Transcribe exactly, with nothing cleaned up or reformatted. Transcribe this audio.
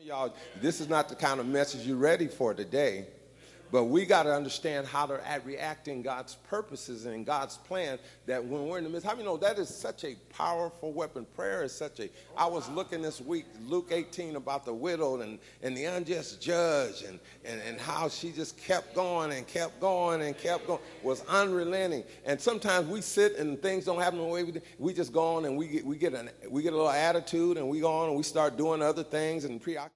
Y'all, this is not the kind of message you're ready for today, but we got to understand how to act, react in God's purposes and in God's plan, that when we're in the midst. How many know that is such a powerful weapon? Prayer is such a, I was looking this week, Luke eighteen, about the widow and, and the unjust judge, and, and, and how she just kept going and kept going and kept going, was unrelenting. And sometimes we sit and things don't happen the way we do. We just go on and we get, we get, an, we get a little attitude, and we go on and we start doing other things and preoccupy.